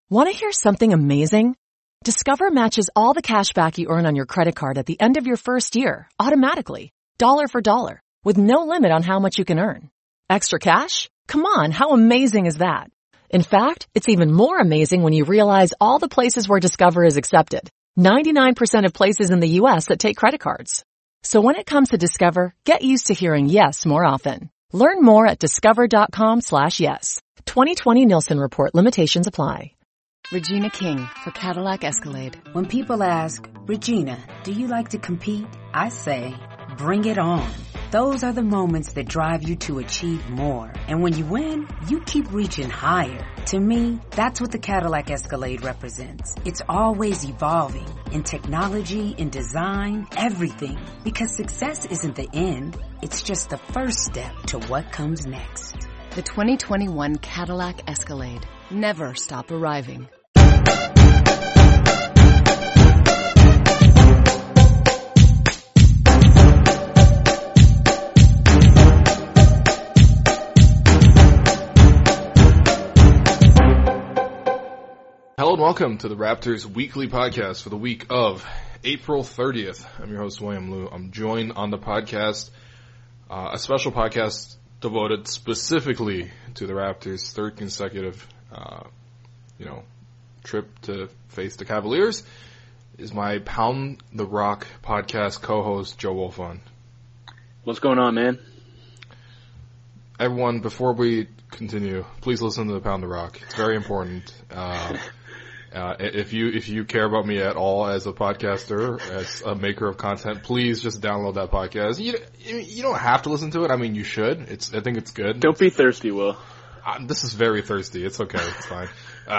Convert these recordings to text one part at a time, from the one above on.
Want to hear something amazing? Discover matches all the cash back you earn on your credit card at the end of your first year, automatically, dollar for dollar, with no limit on how much you can earn. Extra cash? Come on, how amazing is that? In fact, it's even more amazing when you realize all the places where Discover is accepted. 99% of places in the U.S. that take credit cards. So when it comes to Discover, get used to hearing yes more often. Learn more at discover.com/yes. 2020 Nielsen Report. Limitations apply. Regina King for Cadillac Escalade. When people ask, Regina, do you like to compete? I say, bring it on. Those are the moments that drive you to achieve more. And when you win, you keep reaching higher. To me, that's what the Cadillac Escalade represents. It's always evolving in technology, in design, everything. Because success isn't the end. It's just the first step to what comes next. The 2021 Cadillac Escalade. Never stop arriving. Hello and welcome to the Raptors Weekly Podcast for the week of April 30th. I'm your host, William Liu. I'm joined on the podcast, a special podcast devoted specifically to the Raptors' third consecutive, trip to face the Cavaliers, is my Pound the Rock podcast co-host, Joe Wolfond. What's going on, man? Everyone, before we continue, please listen to the Pound the Rock. It's very important. If you care about me at all as a podcaster, as a maker of content, please just download that podcast. You don't have to listen to it. I mean, you should. I think it's good. Don't be thirsty, Will. This is very thirsty. It's okay. It's fine.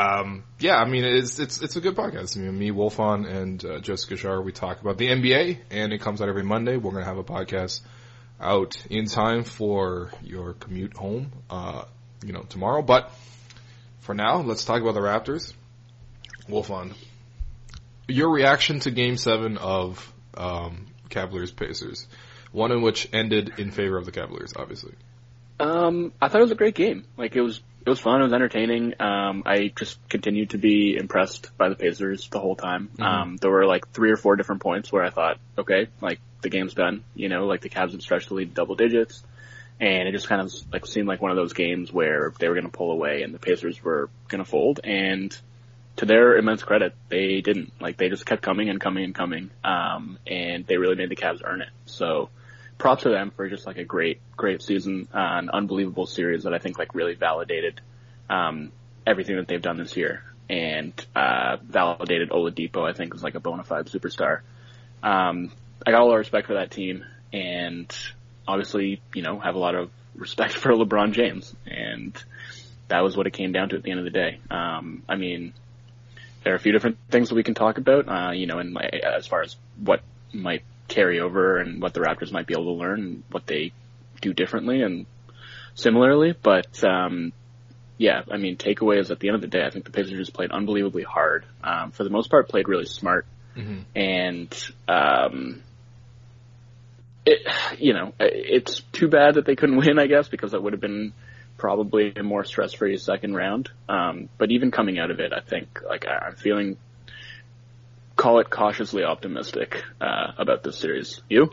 It's a good podcast. Me, Wolfond, and Jessica Shar, we talk about the NBA, and it comes out every Monday. We're going to have a podcast out in time for your commute home, tomorrow. But for now, let's talk about the Raptors. Wolfond, your reaction to Game 7 of Cavaliers-Pacers, one in which ended in favor of the Cavaliers, obviously. I thought it was a great game. Like, it was fun, it was entertaining. I just continued to be impressed by the Pacers the whole time. Mm-hmm. There were like 3 or 4 different points where I thought, okay, like, the game's done. Like the Cavs had stretched the lead double digits, and it just kind of like seemed like one of those games where they were going to pull away and the Pacers were going to fold, and to their immense credit, they didn't. Like, they just kept coming and coming and coming, and they really made the Cavs earn it. So props to them for just like a great season, an unbelievable series that I think like really validated everything that they've done this year, and validated Oladipo, I think, was like a bona fide superstar. I got a lot of respect for that team, and obviously, have a lot of respect for LeBron James, and that was what it came down to at the end of the day. I mean, there are a few different things that we can talk about, as far as what might carry over and what the Raptors might be able to learn and what they do differently and similarly. But, takeaways at the end of the day, I think the Pacers just played unbelievably hard. For the most part, played really smart. Mm-hmm. And, it's too bad that they couldn't win, I guess, because that would have been probably a more stress-free second round. But even coming out of it, I think, like, I'm feeling, call it cautiously optimistic, about this series. You?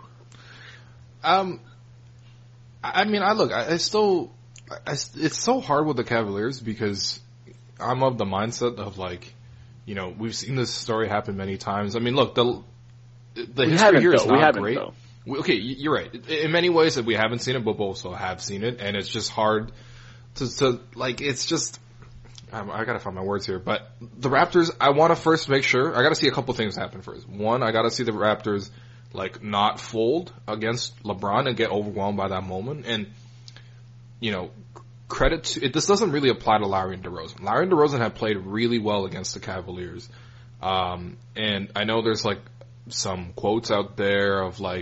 It's so hard with the Cavaliers because I'm of the mindset of like, we've seen this story happen many times. I mean, look, the history here is not great. Okay, you're right. In many ways that we haven't seen it, but we also have seen it, and it's just hard to like, it's just, I gotta find my words here, but the Raptors, I want to first make sure, I gotta see a couple things happen first. One, I gotta see the Raptors, like, not fold against LeBron and get overwhelmed by that moment, and, credit to, this doesn't really apply to Lowry and DeRozan. Lowry and DeRozan have played really well against the Cavaliers, and I know there's, like, some quotes out there of like,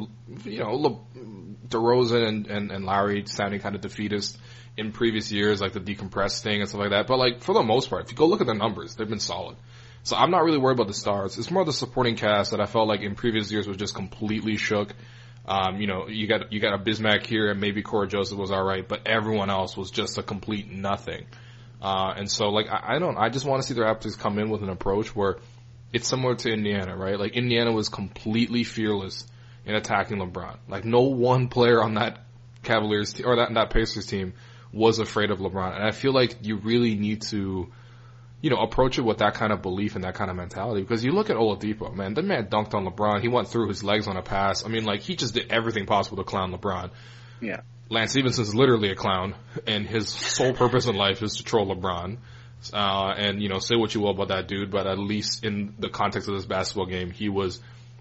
DeRozan and Lowry sounding kind of defeatist in previous years, like the decompressed thing and stuff like that. But like, for the most part, if you go look at their numbers, they've been solid. So I'm not really worried about the stars. It's more the supporting cast that I felt like in previous years was just completely shook. You got a Bismack here and maybe Corey Joseph was alright, but everyone else was just a complete nothing. And so, like, I just want to see the Raptors come in with an approach where it's similar to Indiana, right? Like, Indiana was completely fearless in attacking LeBron. Like, no one player on that Cavaliers or that Pacers team was afraid of LeBron. And I feel like you really need to, approach it with that kind of belief and that kind of mentality. Because you look at Oladipo, man, the man dunked on LeBron. He went through his legs on a pass. I mean, like, he just did everything possible to clown LeBron. Yeah. Lance Stephenson's literally a clown, and his sole purpose in life is to troll LeBron. And, say what you will about that dude, but at least in the context of this basketball game, he was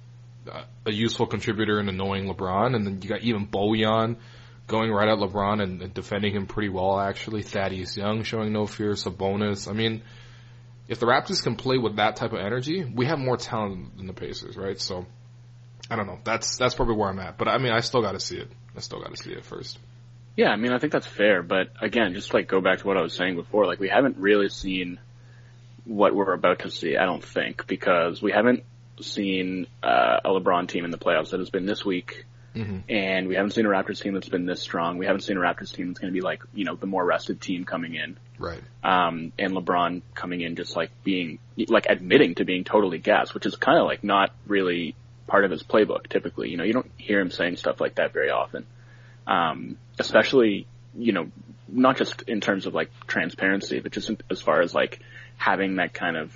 a useful contributor in annoying LeBron. And then you got even Bojan going right at LeBron and defending him pretty well, actually. Thaddeus Young showing no fear. Sabonis. I mean, if the Raptors can play with that type of energy, we have more talent than the Pacers, right? So, I don't know. That's probably where I'm at. But, I mean, I still got to see it. I still got to see it first. Yeah, I mean, I think that's fair. But, again, just, like, go back to what I was saying before. Like, we haven't really seen what we're about to see, I don't think, because we haven't seen a LeBron team in the playoffs that has been this weak. Mm-hmm. And we haven't seen a Raptors team that's been this strong. We haven't seen a Raptors team that's going to be like, the more rested team coming in. Right. And LeBron coming in just like being, like admitting to being totally gassed, which is kind of like not really part of his playbook typically. You don't hear him saying stuff like that very often. Especially, not just in terms of like transparency, but just as far as like having that kind of,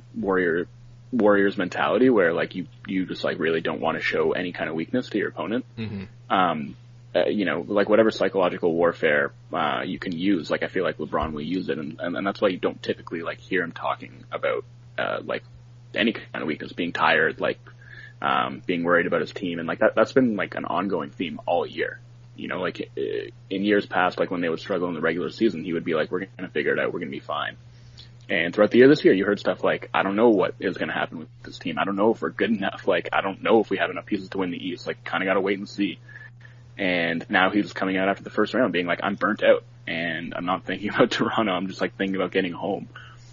Warriors mentality where like you just like really don't want to show any kind of weakness to your opponent. Mm-hmm. Like whatever psychological warfare you can use, like I feel like LeBron will use it, and that's why you don't typically like hear him talking about like any kind of weakness, being tired, like being worried about his team, and like that's been like an ongoing theme all year. Like in years past, like when they would struggle in the regular season, he would be like, "We're gonna figure it out. We're gonna be fine." And throughout the year this year, you heard stuff like, I don't know what is going to happen with this team. I don't know if we're good enough. Like, I don't know if we have enough pieces to win the East. Like, kind of got to wait and see. And now he's coming out after the first round being like, I'm burnt out. And I'm not thinking about Toronto. I'm just like thinking about getting home.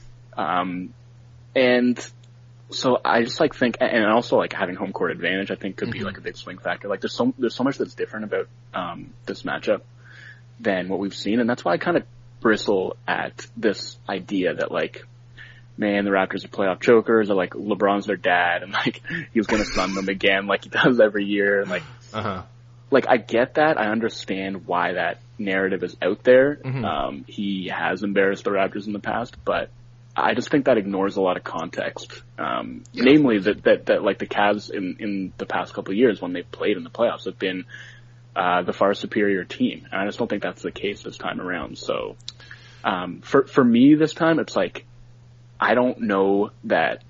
And so I just like think, and also like having home court advantage, I think could be like a big swing factor. Like there's so much that's different about, this matchup than what we've seen. And that's why I kind of bristle at this idea that like, man, the Raptors are playoff chokers, or like LeBron's their dad, and like he was gonna sun them again like he does every year, and like, like I get that, I understand why that narrative is out there. Mm-hmm. He has embarrassed the Raptors in the past, but I just think that ignores a lot of context. Namely that like the Cavs in the past couple of years when they've played in the playoffs have been the far superior team. And I just don't think that's the case this time around. So, for me this time, it's like, I don't know that,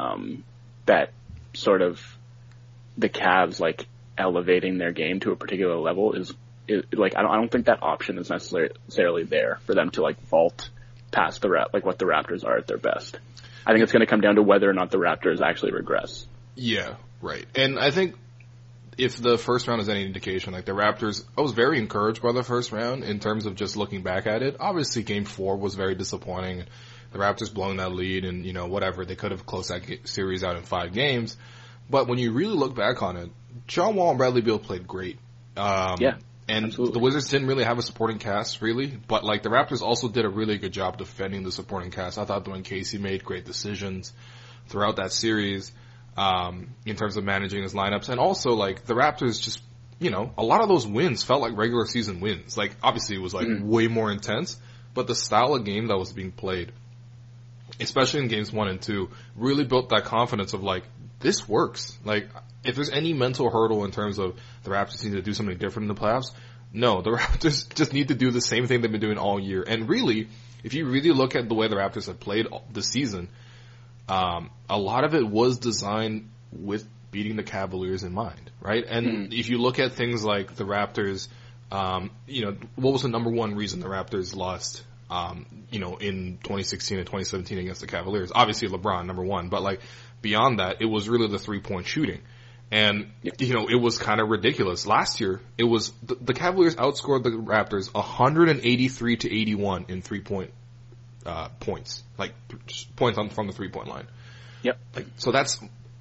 that sort of the Cavs like elevating their game to a particular level is like, I don't think that option is necessarily there for them to like vault past like what the Raptors are at their best. I think it's going to come down to whether or not the Raptors actually regress. Yeah, right. And I think, if the first round is any indication, like the Raptors, I was very encouraged by the first round in terms of just looking back at it. Obviously, Game 4 was very disappointing. The Raptors blowing that lead and, whatever, they could have closed that series out in 5 games. But when you really look back on it, John Wall and Bradley Beal played great. Yeah, and absolutely. The Wizards didn't really have a supporting cast, really. But, like, the Raptors also did a really good job defending the supporting cast. I thought Dwayne Casey made great decisions throughout that series. In terms of managing his lineups, and also like the Raptors just, a lot of those wins felt like regular season wins. Like obviously it was like way more intense, but the style of game that was being played, especially in games 1 and 2, really built that confidence of like, this works. Like if there's any mental hurdle in terms of the Raptors need to do something different in the playoffs, no, the Raptors just need to do the same thing they've been doing all year. And really, if you really look at the way the Raptors have played this season, a lot of it was designed with beating the Cavaliers in mind, right? And if you look at things like the Raptors, what was the number one reason the Raptors lost, in 2016 and 2017 against the Cavaliers? Obviously LeBron, number one, but like beyond that, it was really the 3-point shooting. And, it was kind of ridiculous. Last year, it was, the Cavaliers outscored the Raptors 183-81 in 3-point points, like points from the 3-point line. Yep. Like, so that's,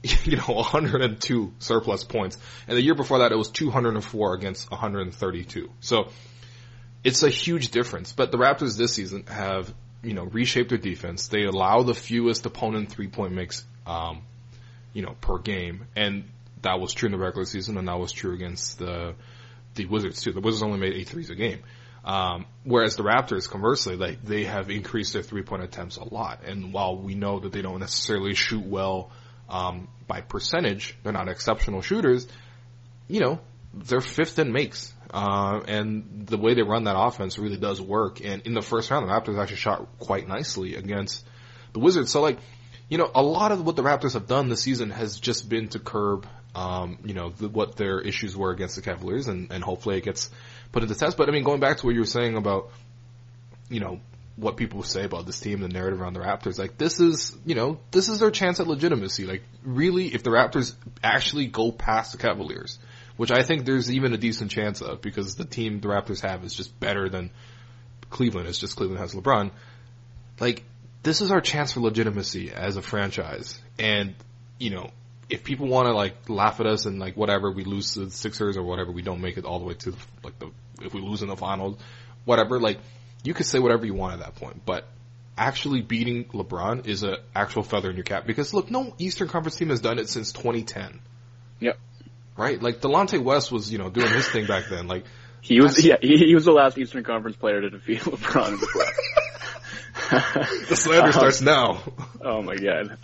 102 surplus points. And the year before that, it was 204 against 132. So it's a huge difference. But the Raptors this season have reshape their defense. They allow the fewest opponent 3-point makes, per game. And that was true in the regular season, and that was true against the Wizards too. The Wizards only made 8 threes a game. Whereas the Raptors, conversely, they have increased their 3-point attempts a lot. And while we know that they don't necessarily shoot well, by percentage, they're not exceptional shooters, they're 5th in makes. And the way they run that offense really does work. And in the first round, the Raptors actually shot quite nicely against the Wizards. So a lot of what the Raptors have done this season has just been to curb, what their issues were against the Cavaliers, and hopefully it gets put into test. But going back to what you were saying about, what people say about this team, the narrative around the Raptors, this is their chance at legitimacy. Really, if the Raptors actually go past the Cavaliers, which I think there's even a decent chance of, because the team the Raptors have is just better than Cleveland. It's just Cleveland has LeBron. This is our chance for legitimacy as a franchise. And, if people want to laugh at us and whatever, we lose to the Sixers or whatever, we don't make it all the way to if we lose in the finals, whatever, you could say whatever you want at that point. But actually beating LeBron is an actual feather in your cap, because look, no Eastern Conference team has done it since 2010. Yep. Right? Delonte West was, doing his thing back then. He was the last Eastern Conference player to defeat LeBron in the playoffs. The slander starts now. Oh my god.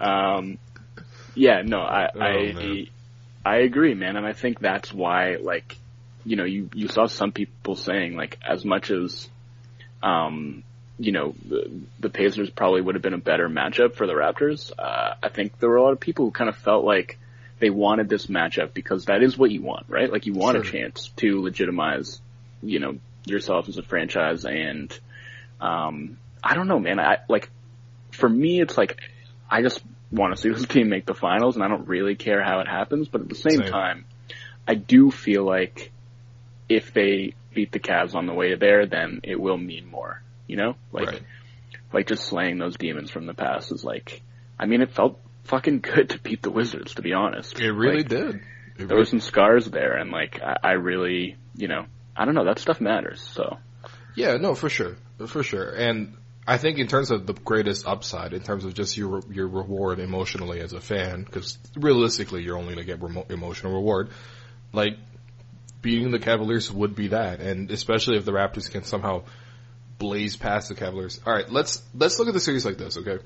I agree, man, and I think that's why, you saw some people saying, as much as, the Pacers probably would have been a better matchup for the Raptors, I think there were a lot of people who kind of felt like they wanted this matchup because that is what you want, right? You want a chance to legitimize, yourself as a franchise, and, I don't know, man, for me, it's I just want to see this team make the finals, and I don't really care how it happens, but at the same time, I do feel like if they beat the Cavs on the way there, then it will mean more, right. Just slaying those demons from the past is it felt fucking good to beat the Wizards, to be honest. It really did. There were some scars there, and I really, I don't know, that stuff matters, so. Yeah, no, for sure. And I think in terms of the greatest upside, in terms of just your reward emotionally as a fan, because realistically you're only going to get emotional reward, beating the Cavaliers would be that, and especially if the Raptors can somehow blaze past the Cavaliers. All right, let's look at the series like this, okay?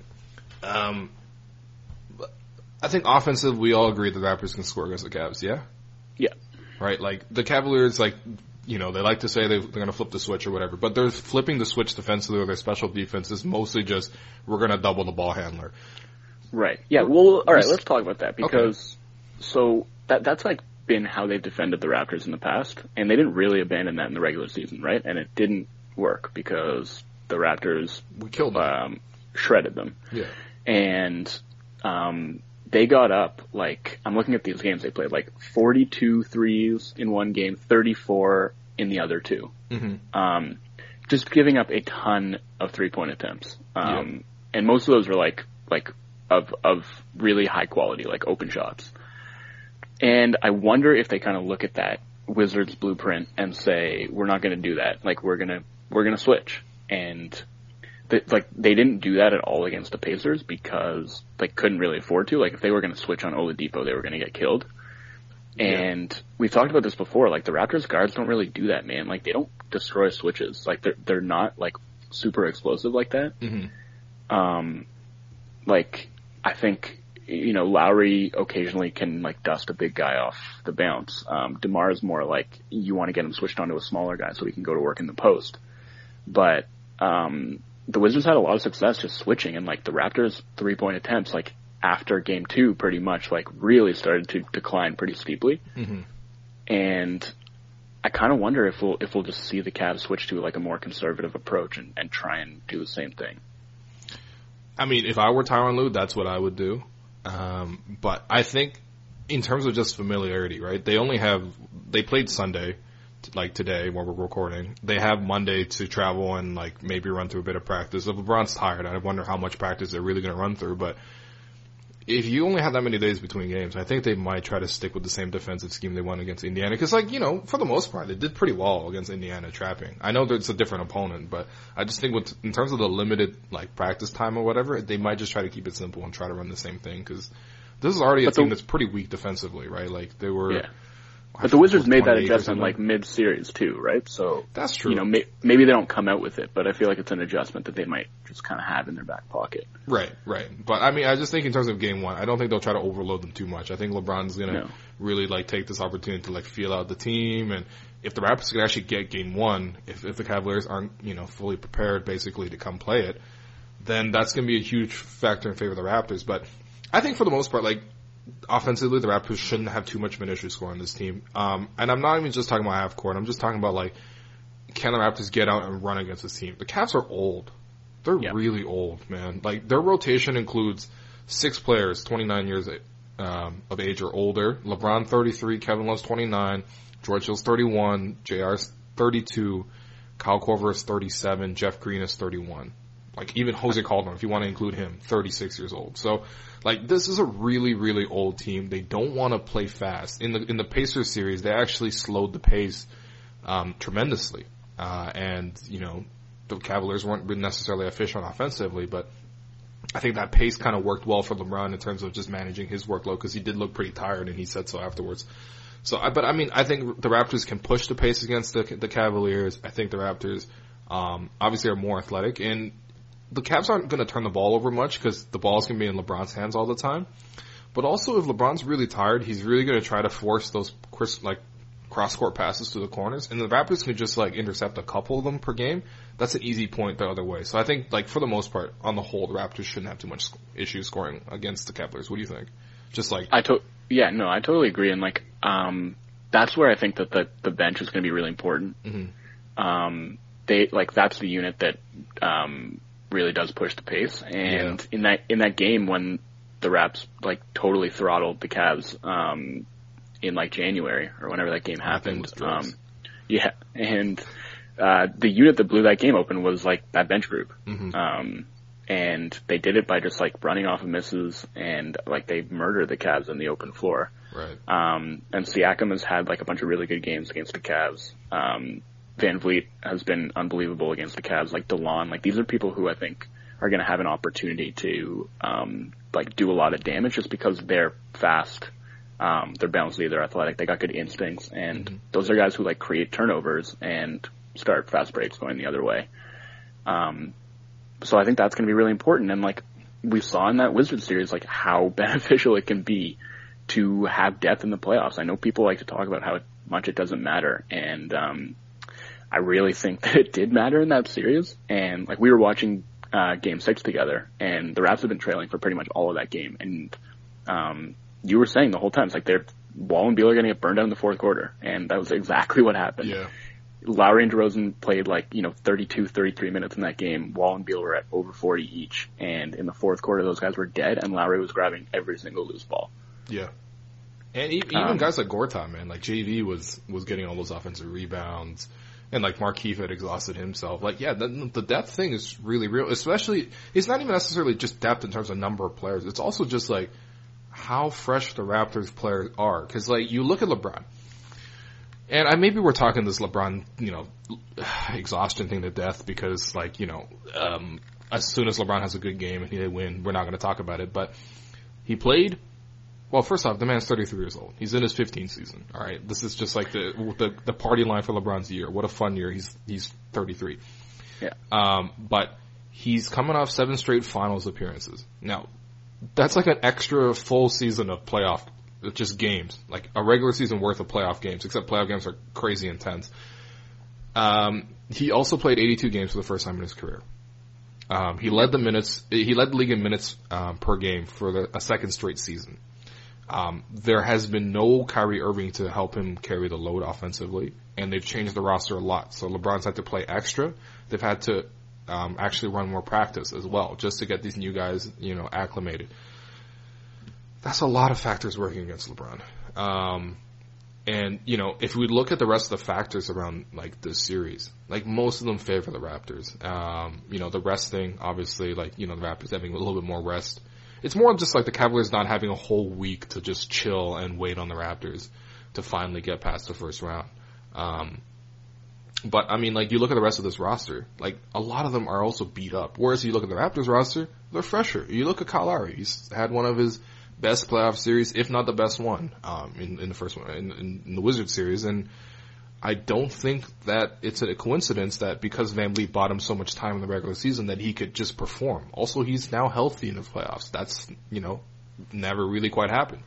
I think offensive, we all agree the Raptors can score against the Cavs, yeah? Yeah. Right, the Cavaliers, they like to say they're going to flip the switch or whatever, but they're flipping the switch defensively, or their special defense is mostly just, we're going to double the ball handler. Right. Yeah, well, alright, let's talk about that, because, so, that's been how they've defended the Raptors in the past, and they didn't really abandon that in the regular season, right? And it didn't work, because the Raptors, we killed them. Shredded them. Yeah. And, they got up, I'm looking at these games they played, 42 threes in one game, 34 in the other two. Mm-hmm. Just giving up a ton of 3-point attempts. And most of those were of really high quality, open shots. And I wonder if they kind of look at that Wizards blueprint and say, we're not going to do that. We're going to switch. And they didn't do that at all against the Pacers because they couldn't really afford to. If they were going to switch on Oladipo, they were going to get killed. And we've talked about this before. The Raptors guards don't really do that, man. They don't destroy switches. They're not super explosive like that. Mm-hmm. I think, Lowry occasionally can dust a big guy off the bounce. DeMar is more you want to get him switched onto a smaller guy so he can go to work in the post. But the Wizards had a lot of success just switching, and the Raptors' 3-point attempts after game 2 pretty much really started to decline pretty steeply. Mm-hmm. And I kind of wonder if we'll just see the Cavs switch to a more conservative approach and try and do the same thing. I mean, if I were Tyronn Lue, that's what I would do. But I think in terms of just familiarity, right? They played Sunday, today when we're recording. They have Monday to travel and maybe run through a bit of practice. If LeBron's tired, I wonder how much practice they're really going to run through. But if you only have that many days between games, I think they might try to stick with the same defensive scheme they won against Indiana. Because, like, you know, for the most part, they did pretty well against Indiana trapping. I know that it's a different opponent, but I just think in terms of the limited, like, practice time or whatever, they might just try to keep it simple and try to run the same thing. Because this is already a team that's pretty weak defensively, right? Like, they were... Yeah. But the Wizards made that adjustment like mid-series too, right? So that's true. You know, maybe they don't come out with it, but I feel like it's an adjustment that they might just kind of have in their back pocket. Right. But I mean, I just think in terms of game one, I don't think they'll try to overload them too much. I think LeBron's gonna really like take this opportunity to like feel out the team, and if the Raptors could actually get game one, if the Cavaliers aren't, you know, fully prepared basically to come play it, then that's gonna be a huge factor in favor of the Raptors. But I think for the most part, like, offensively, the Raptors shouldn't have too much of an issue scoring this team. And I'm not even just talking about half court. I'm just talking about, like, can the Raptors get out and run against this team? The Cavs are old. They're really old, man. Like, their rotation includes 6 players, 29 years of age or older. LeBron, 33. Kevin Love's 29. George Hill's 31. JR's 32. Kyle Korver is 37. Jeff Green is 31. Like, even Jose Calderon, if you want to include him, 36 years old. So, like, this is a really, really old team. They don't want to play fast. In the Pacers series, they actually slowed the pace, tremendously. And, you know, the Cavaliers weren't necessarily efficient offensively, but I think that pace kind of worked well for LeBron in terms of just managing his workload, because he did look pretty tired, and he said so afterwards. So, but I mean, I think the Raptors can push the pace against the Cavaliers. I think the Raptors, obviously are more athletic, and the Cavs aren't going to turn the ball over much because the ball's going to be in LeBron's hands all the time. But also, if LeBron's really tired, he's really going to try to force those cross-court passes to the corners. And the Raptors can just, like, intercept a couple of them per game. That's an easy point the other way. So I think, like, for the most part, on the whole, the Raptors shouldn't have too much issue scoring against the Cavaliers. What do you think? Just like... I totally agree. And, like, that's where I think that the bench is going to be really important. Mm-hmm. That's the unit that, really does push the pace, and in that game when the Raps like totally throttled the Cavs in like January or whenever that game happened, and the unit that blew that game open was like that bench group. Mm-hmm. And they did it by just like running off of misses, and like they murdered the Cavs on the open floor. Right. And Siakam has had like a bunch of really good games against the Cavs. Van Vliet has been unbelievable against the Cavs. Like DeLon, like these are people who I think are going to have an opportunity to like do a lot of damage just because they're fast, they're bouncy, they're athletic, they got good instincts, and those are guys who like create turnovers and start fast breaks going the other way. So I think that's going to be really important. And like we saw in that Wizards series, like how beneficial it can be to have depth in the playoffs. I know people like to talk about how much it doesn't matter, and I really think that it did matter in that series. And like we were watching Game 6 together, and the Raps have been trailing for pretty much all of that game. And you were saying the whole time, it's like Wall and Beal are going to get burned out in the fourth quarter, and that was exactly what happened. Yeah. Lowry and DeRozan played 32, 33 minutes in that game. Wall and Beal were at over 40 each, and in the fourth quarter, those guys were dead, and Lowry was grabbing every single loose ball. Yeah. And even guys like Gortat, man, like JV was getting all those offensive rebounds. And like Markieff had exhausted himself. Like, yeah, the depth thing is really real. Especially, it's not even necessarily just depth in terms of number of players. It's also just like how fresh the Raptors players are. Because like you look at LeBron, and maybe we're talking this LeBron, exhaustion thing to death because like as soon as LeBron has a good game and they win, we're not going to talk about it. But he played. Well, first off, the man's 33 years old. He's in his 15th season. All right, this is just like the party line for LeBron's year. What a fun year. He's 33. Yeah. But he's coming off 7 straight finals appearances. Now, that's like an extra full season of playoff, just games, like a regular season worth of playoff games. Except playoff games are crazy intense. He also played 82 games for the first time in his career. He led the league in minutes per game for a second straight season. There has been no Kyrie Irving to help him carry the load offensively, and they've changed the roster a lot. So LeBron's had to play extra. They've had to actually run more practice as well, just to get these new guys, acclimated. That's a lot of factors working against LeBron. And, if we look at the rest of the factors around, like, this series, like, most of them favor the Raptors. The resting, obviously, like, the Raptors having a little bit more rest. it's more just like the Cavaliers not having a whole week to just chill and wait on the Raptors to finally get past the first round. But I mean, like, you look at the rest of this roster, like, a lot of them are also beat up. Whereas you look at the Raptors roster, they're fresher. You look at Kyle Lowry, he's had one of his best playoff series, if not the best one, in the first one, in the Wizards series. And I don't think that it's a coincidence that because VanVleet bought him so much time in the regular season that he could just perform. Also, he's now healthy in the playoffs. That's, never really quite happened.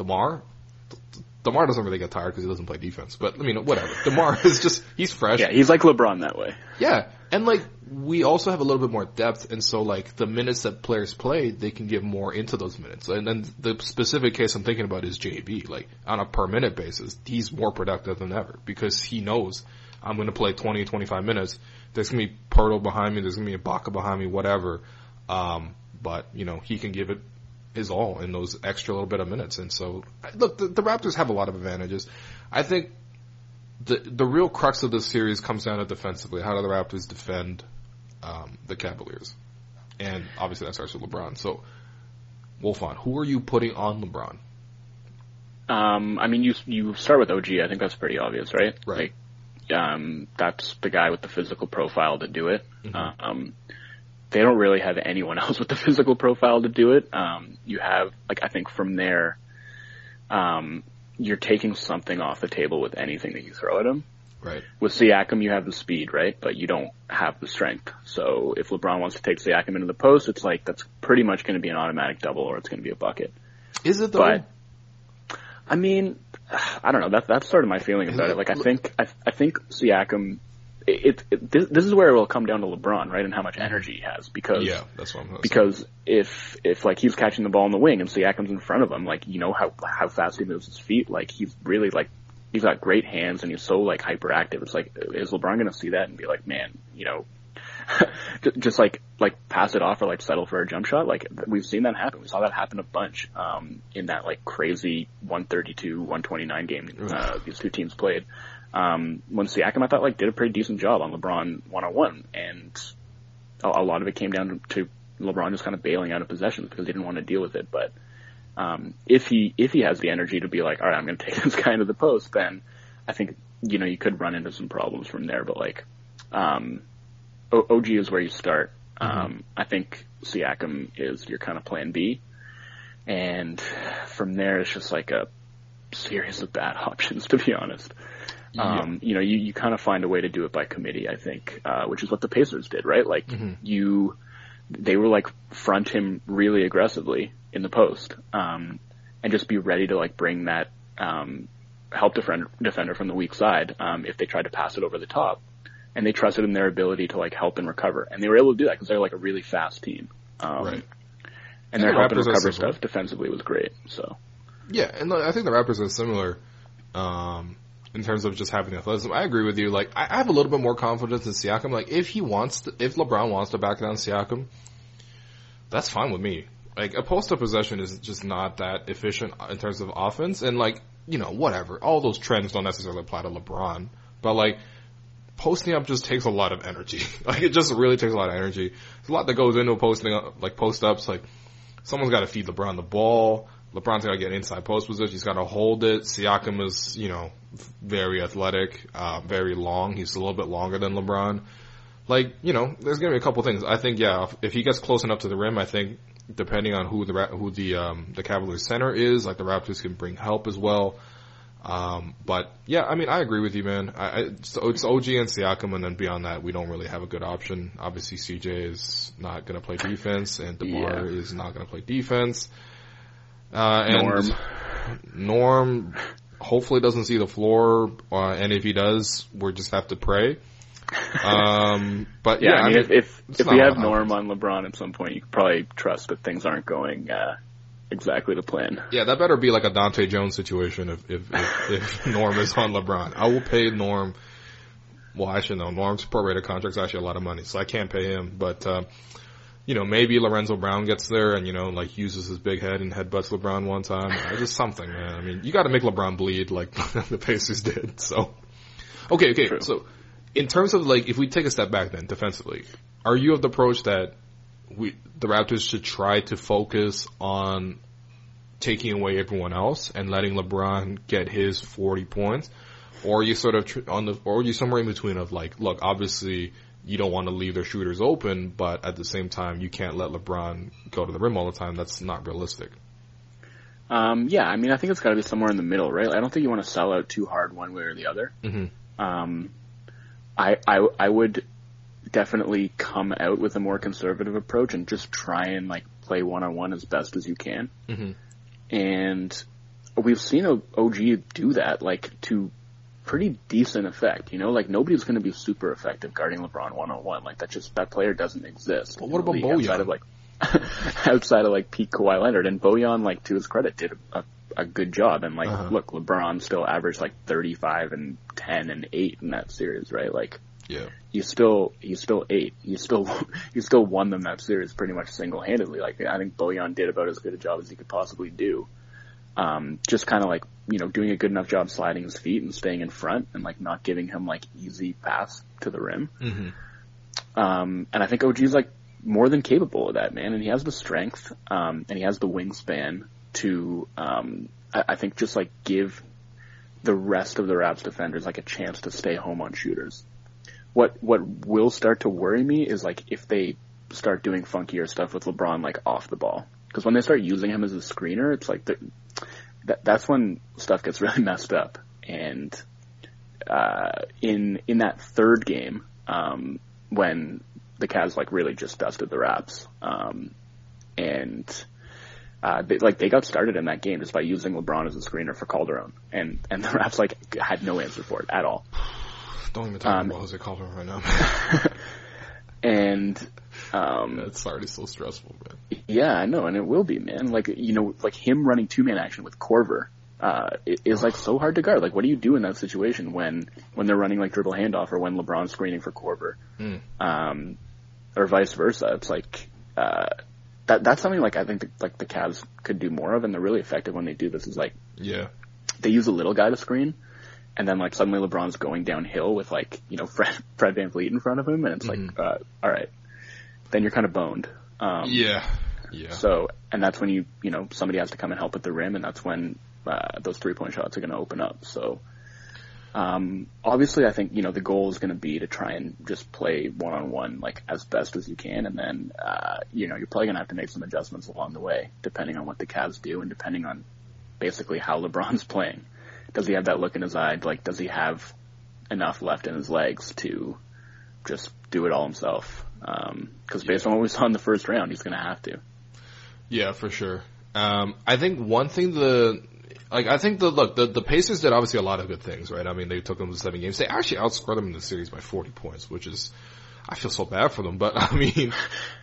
DeMar doesn't really get tired because he doesn't play defense. But, I mean, whatever. DeMar is just, he's fresh. Yeah, he's like LeBron that way. Yeah. And, like, we also have a little bit more depth. And so, like, the minutes that players play, they can give more into those minutes. And then the specific case I'm thinking about is JB. Like, on a per minute basis, he's more productive than ever because he knows I'm going to play 20, 25 minutes. There's going to be Pirtle behind me. There's going to be Ibaka behind me, whatever. But, he can give it his all in those extra little bit of minutes. And so, look, the Raptors have a lot of advantages. I think the real crux of this series comes down to defensively. How do the Raptors defend the Cavaliers? And obviously that starts with LeBron. So, Wolfon, who are you putting on LeBron? I mean, you start with OG. I think that's pretty obvious, right? Right. Like, that's the guy with the physical profile to do it. Mm-hmm. They don't really have anyone else with the physical profile to do it. You have, like, I think from there, you're taking something off the table with anything that you throw at him. Right. With Siakam, you have the speed, right? But you don't have the strength. So if LeBron wants to take Siakam into the post, it's like, that's pretty much going to be an automatic double or it's going to be a bucket. Is it though? But, I mean, I don't know. That's sort of my feeling about it. Like, I think Siakam, this is where it will come down to LeBron, right, and how much energy he has. Because that's what I'm because if like he's catching the ball in the wing and Siakam's in front of him, like, how fast he moves his feet, like he's really like he's got great hands and he's so like hyperactive. It's like, is LeBron going to see that and be like, man, just like pass it off or like settle for a jump shot? Like, we've seen that happen. We saw that happen a bunch in that like crazy 132-129 game these two teams played. When Siakam, I thought, like, did a pretty decent job on LeBron one-on-one, and a lot of it came down to LeBron just kind of bailing out of possessions because he didn't want to deal with it. But if he has the energy to be like, all right, I'm going to take this guy into the post, then I think you could run into some problems from there. But like, OG is where you start. I think Siakam is your kind of plan B, and from there it's just like a series of bad options, to be honest. You kind of find a way to do it by committee, I think, which is what the Pacers did, right? Like, they were like front him really aggressively in the post, and just be ready to like bring that, help defender from the weak side, if they tried to pass it over the top, and they trusted in their ability to like help and recover. And they were able to do that because they're like a really fast team. Right. And their help and recover stuff defensively was great, so. Yeah, and I think the Raptors are similar, in terms of just having athleticism. I agree with you. Like, I have a little bit more confidence in Siakam. Like, if LeBron wants to back down Siakam, that's fine with me. Like, a post-up possession is just not that efficient in terms of offense. And like, whatever. All those trends don't necessarily apply to LeBron. But like, posting up just takes a lot of energy. Like, it just really takes a lot of energy. There's a lot that goes into posting up, like post-ups. Like, someone's got to feed LeBron the ball. LeBron's got to get inside post position. He's got to hold it. Siakam is, very athletic, very long. He's a little bit longer than LeBron. Like, there's going to be a couple things. I think, if he gets close enough to the rim, I think depending on who the Cavaliers center is, like the Raptors can bring help as well. But yeah, I mean, I agree with you, man. It's OG and Siakam, and then beyond that, we don't really have a good option. Obviously, CJ is not going to play defense, and DeMar is not going to play defense. And Norm hopefully doesn't see the floor, and if he does, we'll just have to pray. But yeah, I mean, if we have Norm on LeBron at some point, you can probably trust that things aren't going exactly to plan. Yeah, that better be like a Dante Jones situation if Norm is on LeBron. I will pay Norm. Well, I should know. Norm's prorated contract's actually a lot of money, so I can't pay him. But maybe Lorenzo Brown gets there and, like uses his big head and headbutts LeBron one time. Just something, man. I mean, you gotta make LeBron bleed like the Pacers did, so. Okay. True. So, in terms of like, if we take a step back then, defensively, are you of the approach that the Raptors should try to focus on taking away everyone else and letting LeBron get his 40 points, or you sort of or you somewhere in between of like, look, obviously you don't want to leave their shooters open, but at the same time you can't let LeBron go to the rim all the time. That's not realistic. Yeah, I mean, I think it's got to be somewhere in the middle, right? I don't think you want to sell out too hard one way or the other. Mm-hmm. I would definitely come out with a more conservative approach and just try and like play one-on-one as best as you can. Mm-hmm. And we've seen OG do that, like, to pretty decent effect, you know? Like, nobody's going to be super effective guarding LeBron one-on-one. Like, that player doesn't exist. But what about Bojan? Outside of, like, peak Kawhi Leonard. And Bojan, like, to his credit, did a good job. And, like, look, LeBron still averaged, like, 35 and 10 and 8 in that series, right? Like, yeah. You still ate. You still won them that series pretty much single-handedly. Like, I think Bojan did about as good a job as he could possibly do. Just kind of like, you know, doing a good enough job sliding his feet and staying in front and like not giving him like easy paths to the rim. Mm-hmm. And I think OG's like more than capable of that, man. And he has the strength, and he has the wingspan to, I think just like give the rest of the Raps defenders like a chance to stay home on shooters. What will start to worry me is like if they start doing funkier stuff with LeBron like off the ball, because when they start using him as a screener, it's like that's when stuff gets really messed up. And in that third game, when the Cavs like really just dusted the Raps, and they got started in that game just by using LeBron as a screener for Calderon, and the Raps like had no answer for it at all. Don't even talk about Jose Calderon right now. And it's already so stressful, man. Yeah, I know, and it will be, man. Like, you know, like him running two-man action with Korver is like so hard to guard. Like, what do you do in that situation when they're running like dribble handoff, or when LeBron's screening for Korver, or vice versa? It's like that's something like I think the Cavs could do more of, and they're really effective when they do this. Is like, yeah, they use a little guy to screen. And then, like, suddenly LeBron's going downhill with, like, you know, Fred VanVleet in front of him, and it's like, all right. Then you're kind of boned. Yeah. So, and that's when you know, somebody has to come and help at the rim, and that's when those three-point shots are going to open up. So, obviously, I think, you know, the goal is going to be to try and just play one-on-one, like, as best as you can, and then, you know, you're probably going to have to make some adjustments along the way, depending on what the Cavs do, and depending on basically how LeBron's playing. Does he have that look in his eye? Like, does he have enough left in his legs to just do it all himself? Because based on what we saw in the first round, he's going to have to. Yeah, for sure. I think one thing the Pacers did obviously a lot of good things, right? I mean, they took them to 7 games. They actually outscored them in the series by 40 points, which is, I feel so bad for them. But I mean,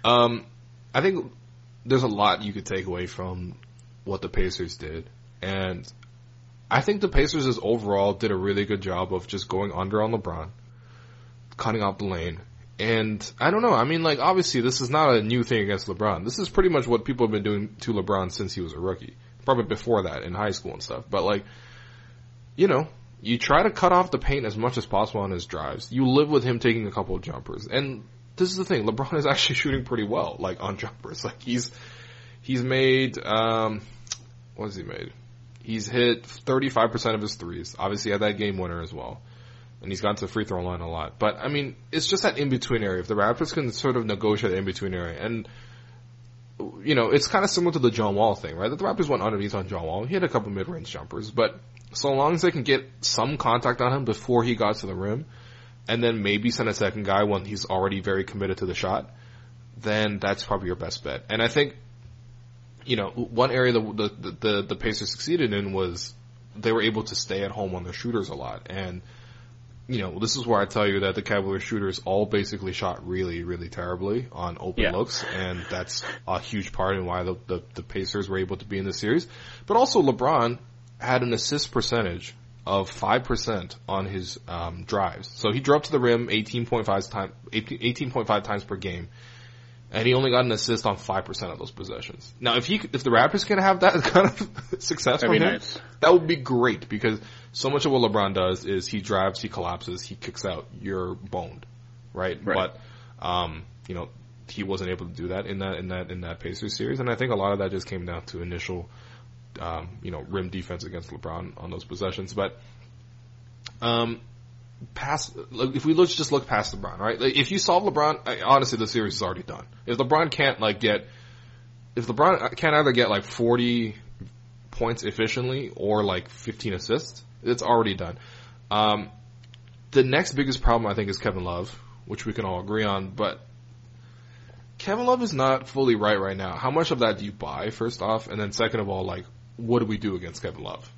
I think there's a lot you could take away from what the Pacers did, and I think the Pacers overall did a really good job of just going under on LeBron, cutting out the lane. And I don't know, I mean, like, obviously this is not a new thing against LeBron. This is pretty much what people have been doing to LeBron since he was a rookie. Probably before that in high school and stuff. But, like, you know, you try to cut off the paint as much as possible on his drives. You live with him taking a couple of jumpers. And this is the thing, LeBron is actually shooting pretty well, like, on jumpers. Like, he's made, what has he made? He's hit 35% of his threes. Obviously, he had that game winner as well. And he's gone to the free throw line a lot. But, I mean, it's just that in-between area. If the Raptors can sort of negotiate the in-between area. And, you know, it's kind of similar to the John Wall thing, right? That the Raptors went underneath on John Wall. He had a couple mid-range jumpers. But so long as they can get some contact on him before he got to the rim, and then maybe send a second guy when he's already very committed to the shot, then that's probably your best bet. And I think, you know, one area the Pacers succeeded in was they were able to stay at home on their shooters a lot. And, you know, this is where I tell you that the Cavaliers shooters all basically shot really, really terribly on open looks. And that's a huge part in why the Pacers were able to be in the series. But also LeBron had an assist percentage of 5% on his drives. So he drove to the rim 18.5 times per game. And he only got an assist on 5% of those possessions. Now, if the Raptors can have that kind of success from him, nice. That would be great, because so much of what LeBron does is he drives, he collapses, he kicks out, you're boned, right? But, you know, he wasn't able to do that in that Pacers series, and I think a lot of that just came down to initial, rim defense against LeBron on those possessions. But if we just look past LeBron, right? Like, if you solve LeBron, honestly, the series is already done. If LeBron can't either get like 40 points efficiently or like 15 assists, it's already done. The next biggest problem, I think, is Kevin Love, which we can all agree on, but Kevin Love is not fully right now. How much of that do you buy, first off? And then second of all, like, what do we do against Kevin Love?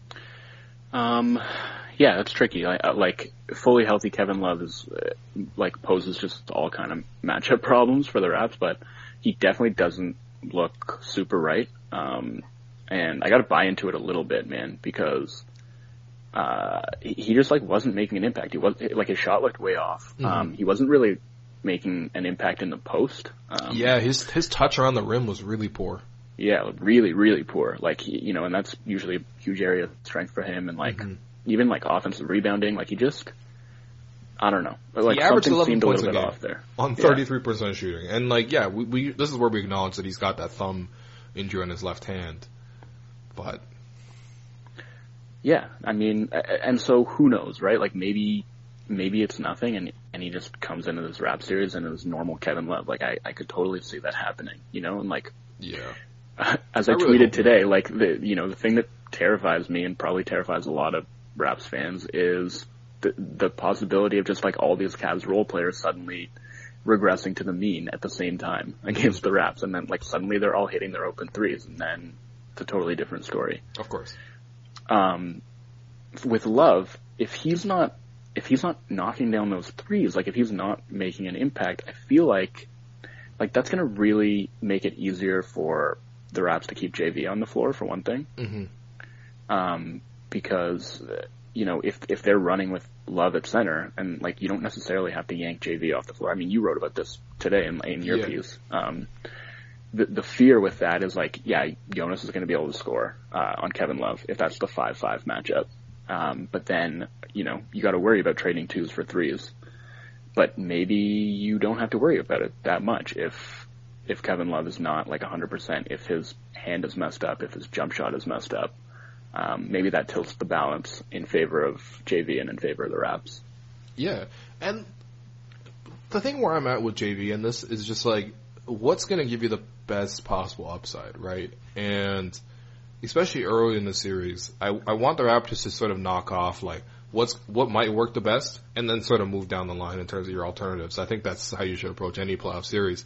Yeah, that's tricky. Like fully healthy Kevin Love is poses just all kind of matchup problems for the Raps, but he definitely doesn't look super right. And I got to buy into it a little bit, man, because he just wasn't making an impact. He was his shot looked way off. Mm-hmm. He wasn't really making an impact in the post. His touch around the rim was really poor. Yeah, really, really poor. And that's usually a huge area of strength for him. And mm-hmm. even offensive rebounding, he just, I don't know. He averaged 11 seemed points a little bit game off there on 33% shooting. And we this is where we acknowledge that he's got that thumb injury on his left hand. But yeah, I mean, and so who knows, right? Maybe it's nothing, and he just comes into this Rap series and is normal Kevin Love. I could totally see that happening, and yeah. As I tweeted today, the thing that terrifies me and probably terrifies a lot of Raps fans is the possibility of just all these Cavs role players suddenly regressing to the mean at the same time against the Raps, and then suddenly they're all hitting their open threes, and then it's a totally different story. Of course. With Love, if he's not knocking down those threes, if he's not making an impact, I feel like that's going to really make it easier for the Raps to keep JV on the floor, for one thing. Mm-hmm. Because, if they're running with Love at center, and you don't necessarily have to yank JV off the floor. I mean, you wrote about this today in your piece. The fear with that is Jonas is going to be able to score on Kevin Love if that's the 5-5 matchup. But then, you got to worry about trading twos for threes. But maybe you don't have to worry about it that much if Kevin Love is not 100%, if his hand is messed up, if his jump shot is messed up. Maybe that tilts the balance in favor of JV and in favor of the Raps. Yeah, and the thing where I'm at with JV and this is just what's going to give you the best possible upside, right? And especially early in the series, I want the Raptors to sort of knock off what might work the best, and then sort of move down the line in terms of your alternatives. I think that's how you should approach any playoff series.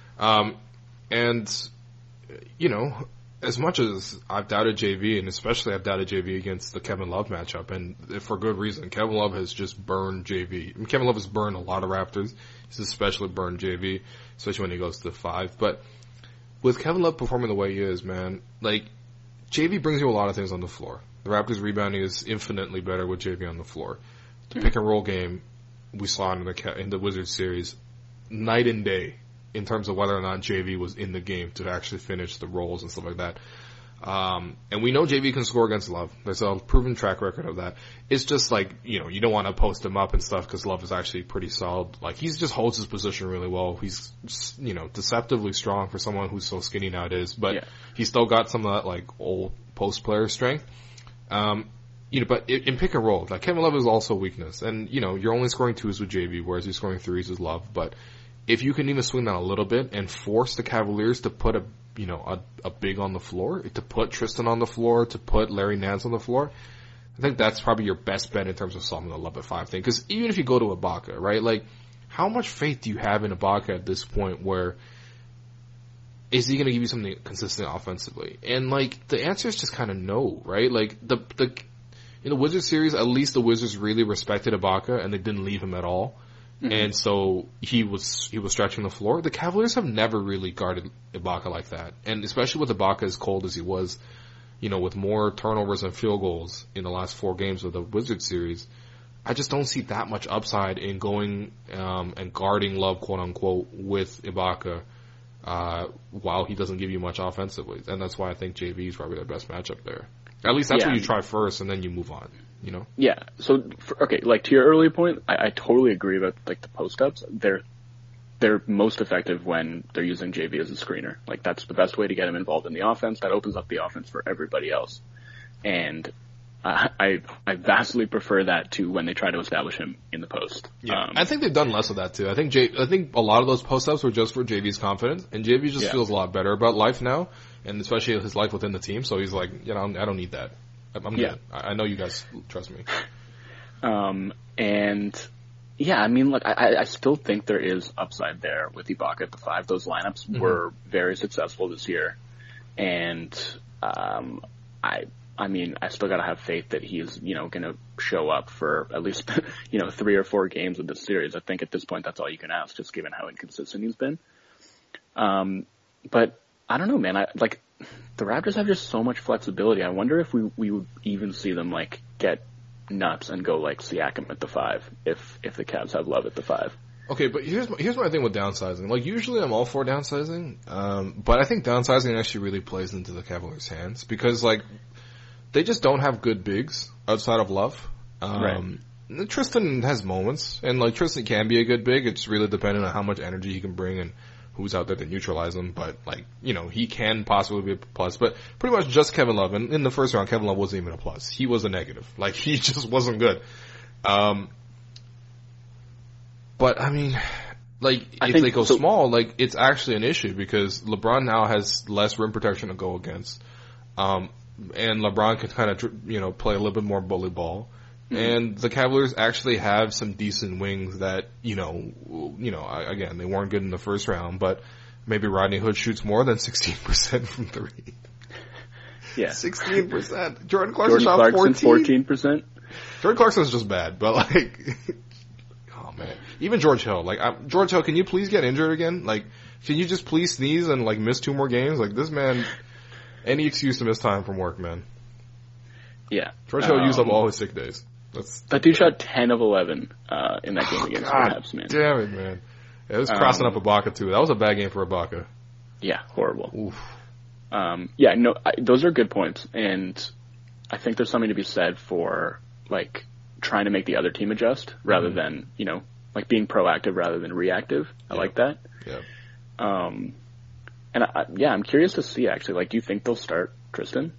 As much as I've doubted JV, and especially I've doubted JV against the Kevin Love matchup, and for good reason, Kevin Love has just burned JV. I mean, Kevin Love has burned a lot of Raptors. He's especially burned JV, especially when he goes to 5. But with Kevin Love performing the way he is, man, JV brings you a lot of things on the floor. The Raptors rebounding is infinitely better with JV on the floor. The pick and roll game we saw in the Wizards series, night and day in terms of whether or not JV was in the game to actually finish the rolls and stuff like that. And we know JV can score against Love. There's a proven track record of that. It's just you don't want to post him up and stuff because Love is actually pretty solid. He just holds his position really well. He's, deceptively strong for someone who's so skinny nowadays, but he's still got some of that old post player strength. But in pick and roll, Kevin Love is also a weakness. And, you're only scoring twos with JV, whereas you're scoring threes with Love. But if you can even swing that a little bit and force the Cavaliers to put a big on the floor, to put Tristan on the floor, to put Larry Nance on the floor, I think that's probably your best bet in terms of solving the Love at 5 thing. Because even if you go to Ibaka, right, how much faith do you have in Ibaka at this point where is he going to give you something consistent offensively? And, the answer is just kind of no, right? In the Wizards series, at least the Wizards really respected Ibaka and they didn't leave him at all. Mm-hmm. And so he was stretching the floor. The Cavaliers have never really guarded Ibaka like that. And especially with Ibaka as cold as he was, with more turnovers and field goals in the last 4 games of the Wizards series, I just don't see that much upside in going and guarding Love, quote unquote, with Ibaka while he doesn't give you much offensively. And that's why I think JV is probably the best matchup there. At least that's what you try first, and then you move on, Yeah. So, to your earlier point, I totally agree about, the post-ups. They're they're most effective when they're using JV as a screener. Like, that's the best way to get him involved in the offense. That opens up the offense for everybody else. And I vastly prefer that to when they try to establish him in the post. Yeah, I think they've done less of that too. I think a lot of those post-ups were just for JV's confidence, and JV just feels a lot better about life now, and especially his life within the team. So he's like, I don't need that. I'm good. I know you guys trust me. And yeah, I mean, look, I still think there is upside there with Ibaka at the 5. Those lineups were very successful this year, and I mean, I still gotta have faith that he's, gonna show up for at least, 3 or 4 games of this series. I think at this point that's all you can ask, just given how inconsistent he's been. But I don't know, man. The Raptors have just so much flexibility. I wonder if we would even see them, get nuts and go Siakam at the 5 if the Cavs have Love at the 5. Okay, but here's my thing with downsizing. Usually I'm all for downsizing, but I think downsizing actually really plays into the Cavaliers' hands because, they just don't have good bigs outside of Love. Right. Tristan has moments, and Tristan can be a good big. It's really dependent on how much energy he can bring and who's out there to neutralize him. But he can possibly be a plus. But pretty much just Kevin Love. And in the first round, Kevin Love wasn't even a plus. He was a negative. He just wasn't good. But I mean, if they go small, it's actually an issue because LeBron now has less rim protection to go against. And LeBron can kind of, play a little bit more bully ball. Mm-hmm. And the Cavaliers actually have some decent wings that, again, they weren't good in the first round, but maybe Rodney Hood shoots more than 16% from 3. Yeah. 16%. Jordan Clarkson shot 14%. Jordan Clarkson's just bad, but oh man. Even George Hill. George Hill, can you please get injured again? Can you just please sneeze and miss 2 more games? This man, any excuse to miss time from work, man. Yeah. George Hill used up all his sick days. That dude shot 10 of 11 in that game against the Cavs, man. Damn it, man. It was crossing up Ibaka, too. That was a bad game for Ibaka. Yeah, horrible. Oof. Those are good points. And I think there's something to be said for, trying to make the other team adjust rather than, being proactive rather than reactive. I like that. Yeah. And I'm curious to see actually. Do you think they'll start Tristan?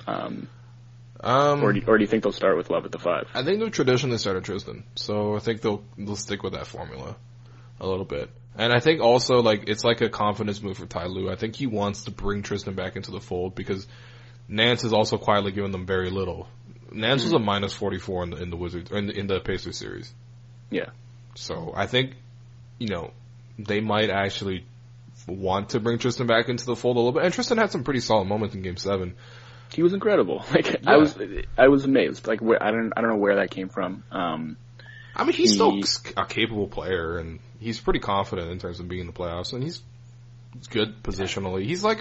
Or do you think they'll start with Love at the 5? I think they'll traditionally start at Tristan, so I think they'll stick with that formula a little bit. And I think also it's a confidence move for Ty Lue. I think he wants to bring Tristan back into the fold because Nance has also quietly given them very little. Nance was a minus 44 in the Wizards in the Pacers series. Yeah. So I think they might actually want to bring Tristan back into the fold a little bit. And Tristan had some pretty solid moments in Game 7. He was incredible. I was amazed. I don't know where that came from. He's still a capable player, and he's pretty confident in terms of being in the playoffs, and he's good positionally. He's like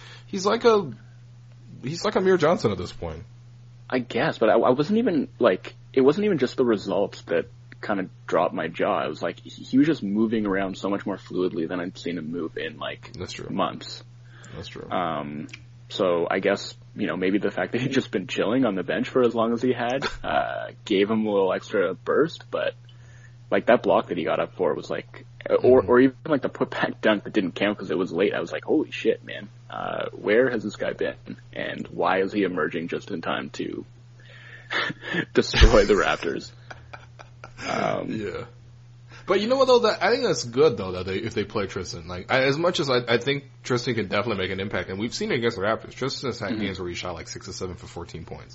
a Amir Johnson at this point. I guess, but I wasn't even it wasn't even just the results that kind of dropped my jaw. It was he was just moving around so much more fluidly than I'd seen him move in That's true. months. That's true. So I guess, maybe the fact that he'd just been chilling on the bench for as long as he had, gave him a little extra burst, but that block that he got up for was or even the putback dunk that didn't count because it was late. I was holy shit, man. Where has this guy been? And why is he emerging just in time to destroy the Raptors? Yeah. But you know what though? I think that's good though that if they play Tristan. As much as I think Tristan can definitely make an impact, and we've seen it against the Raptors. Tristan has had games where he shot 6 or 7 for 14 points.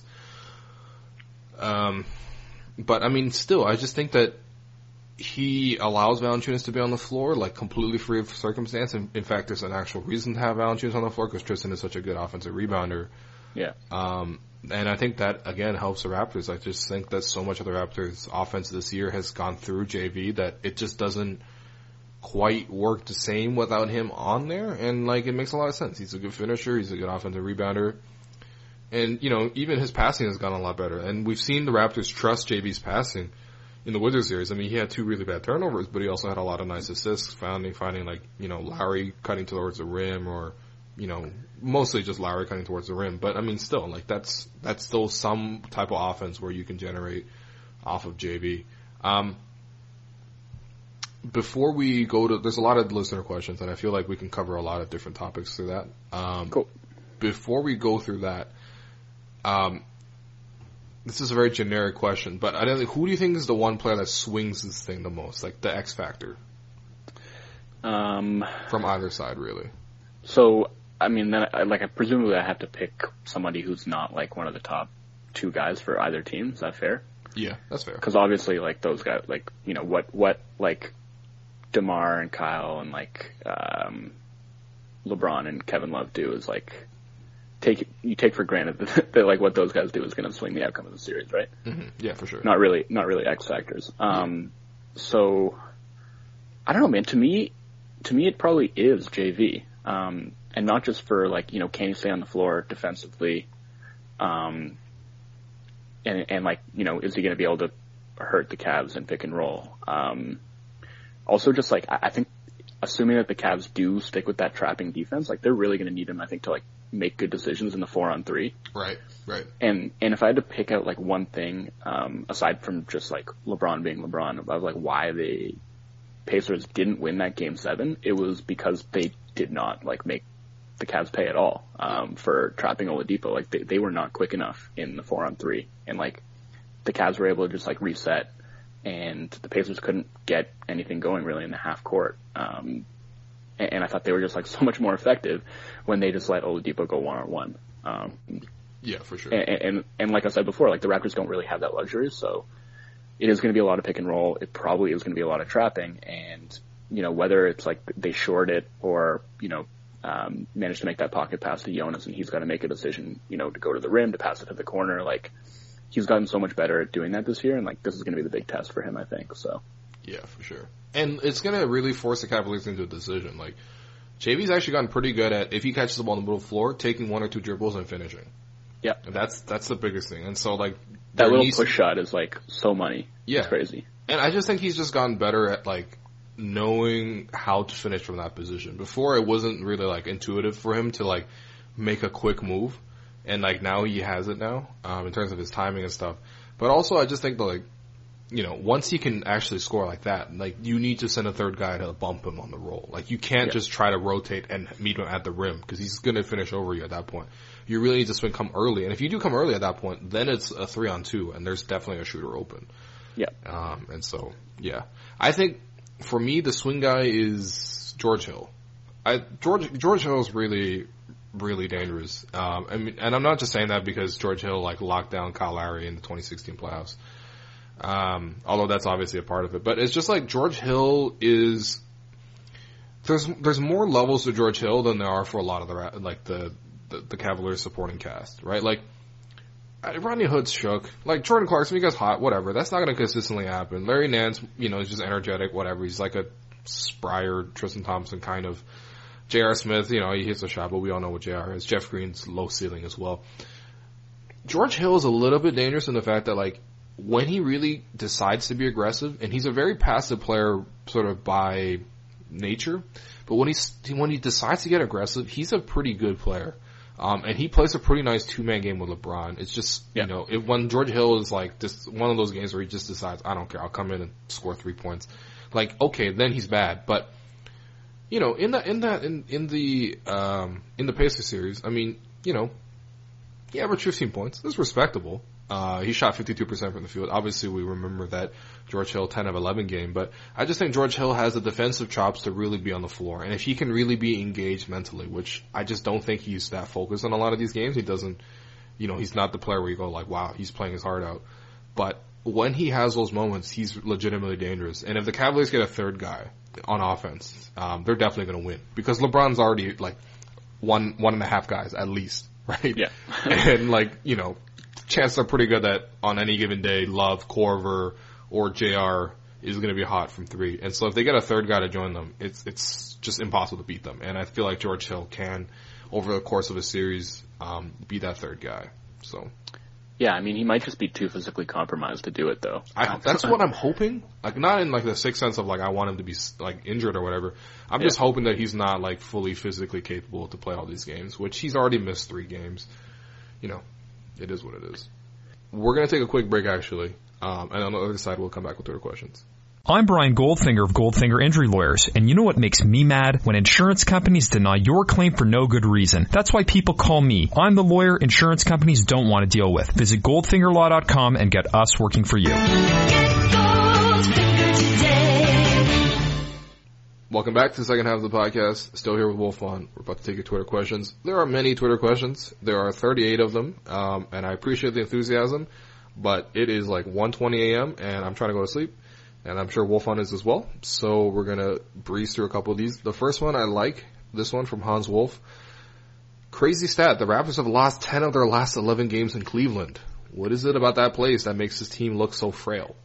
But I mean, still, I just think that he allows Valanciunas to be on the floor, completely free of circumstance. In fact, there's an actual reason to have Valanciunas on the floor because Tristan is such a good offensive rebounder. Yeah. And I think that, again, helps the Raptors. I just think that so much of the Raptors' offense this year has gone through JV that it just doesn't quite work the same without him on there. And, it makes a lot of sense. He's a good finisher. He's a good offensive rebounder. And, even his passing has gotten a lot better. And we've seen the Raptors trust JV's passing in the Wizards series. I mean, he had 2 really bad turnovers, but he also had a lot of nice assists, finding Lowry cutting towards the rim or, mostly just Lowry cutting towards the rim. But I mean, still, that's still some type of offense where you can generate off of JV. before we go to, there's a lot of listener questions, and I feel like we can cover a lot of different topics through that. Cool. Before we go through that, this is a very generic question, but who do you think is the one player that swings this thing the most, like the X factor? From either side, really. So, I mean, then, presumably I have to pick somebody who's not, like, one of the top 2 guys for either team. Is that fair? Yeah, that's fair. Because obviously, like, those guys, like, you know, what, like, DeMar and Kyle and, like, LeBron and Kevin Love do is, like, you take for granted that like, what those guys do is going to swing the outcome of the series, right? Mm-hmm. Yeah, for sure. Not really X factors. So, I don't know, man. To me, it probably is JV. And not just for, like, you know, can he stay on the floor defensively? And like, you know, is he going to be able to hurt the Cavs in pick and roll? Also just like, I think assuming that the Cavs do stick with that trapping defense, like they're really going to need him, I think, to like make good decisions in the 4-on-3. Right. And if I had to pick out like one thing, aside from just like LeBron being LeBron, about like why the Pacers didn't win that game 7, it was because they did not like make the Cavs pay at all, for trapping Oladipo. Like they were not quick enough in the 4-on-3, and like the Cavs were able to just like reset, and the Pacers couldn't get anything going really in the half court. And I thought they were just like so much more effective when they just let Oladipo go 1-on-1. Yeah, for sure. And like I said before, like the Raptors don't really have that luxury, so it is going to be a lot of pick and roll. It probably is going to be a lot of trapping, and you know, whether it's like they short it or, you know, manage to make that pocket pass to Jonas and he's got to make a decision, you know, to go to the rim, to pass it to the corner. Like he's gotten so much better at doing that this year, and like this is going to be the big test for him, I think. So yeah, for sure. And it's going to really force the Cavaliers into a decision. Like JV's actually gotten pretty good at, if he catches the ball in the middle of the floor, taking 1 or 2 dribbles and finishing. Yeah, and that's the biggest thing. And so like that little push shot is like so money. Yeah, it's crazy. And I just think he's just gotten better at like knowing how to finish from that position. Before, it wasn't really like intuitive for him to like make a quick move, and like now he has it now, in terms of his timing and stuff. But also, I just think that like, you know, once he can actually score like that, like you need to send a third guy to bump him on the roll. Like you can't just try to rotate and meet him at the rim, because he's going to finish over you at that point. You really need to come early, and if you do come early at that point, then it's a 3-on-2, and there's definitely a shooter open. Yeah. And so, yeah, I think for me, the swing guy is George Hill. George Hill is really, really dangerous. I mean, and I'm not just saying that because George Hill like locked down Kyle Lowry in the 2016 playoffs. Although that's obviously a part of it, but it's just like George Hill is. There's more levels to George Hill than there are for a lot of the Cavaliers supporting cast, right? Like Rodney Hood's shook. Like Jordan Clarkson, he gets hot, whatever. That's not going to consistently happen. Larry Nance, you know, is just energetic, whatever. He's like a Spryer, Tristan Thompson kind of. J.R. Smith, you know, he hits a shot, but we all know what J.R. is. Jeff Green's low ceiling as well. George Hill is a little bit dangerous in the fact that, like, when he really decides to be aggressive, and he's a very passive player sort of by nature, but when he decides to get aggressive, he's a pretty good player. And he plays a pretty nice 2-man game with LeBron. It's just, you know, when George Hill is like this, one of those games where he just decides, I don't care, I'll come in and score 3 points. Like, okay, then he's bad. But, you know, in the Pacers series, I mean, you know, he averaged 15 points. That's respectable. He shot 52% from the field. Obviously, we remember that George Hill 10 of 11 game, but I just think George Hill has the defensive chops to really be on the floor. And if he can really be engaged mentally, which I just don't think he's that focused on a lot of these games, he doesn't, you know, he's not the player where you go like, wow, he's playing his heart out. But when he has those moments, he's legitimately dangerous. And if the Cavaliers get a third guy on offense, they're definitely going to win, because LeBron's already like one and a half guys at least, right? Yeah. And like, you know, chances are pretty good that on any given day, Love, Korver, or JR is going to be hot from 3. And so if they get a third guy to join them, it's just impossible to beat them. And I feel like George Hill can, over the course of a series, be that third guy. So, yeah, I mean, he might just be too physically compromised to do it, though. That's what I'm hoping. Like, not in like the sixth sense of like I want him to be like injured or whatever. I'm just hoping that he's not like fully physically capable to play all these games, which he's already missed 3 games. You know, it is what it is. We're going to take a quick break, actually. And on the other side, we'll come back with 3 questions. I'm Brian Goldfinger of Goldfinger Injury Lawyers, and you know what makes me mad? When insurance companies deny your claim for no good reason. That's why people call me. I'm the lawyer insurance companies don't want to deal with. Visit goldfingerlaw.com and get us working for you. Welcome back to the second half of the podcast. Still here with Wolfon. We're about to take your Twitter questions. There are many Twitter questions. There are 38 of them, and I appreciate the enthusiasm, but it is like 1:20 a.m., and I'm trying to go to sleep. And I'm sure Wolfon is as well. So we're going to breeze through a couple of these. The first one I like, this one from Hans Wolf. Crazy stat, the Raptors have lost 10 of their last 11 games in Cleveland. What is it about that place that makes this team look so frail?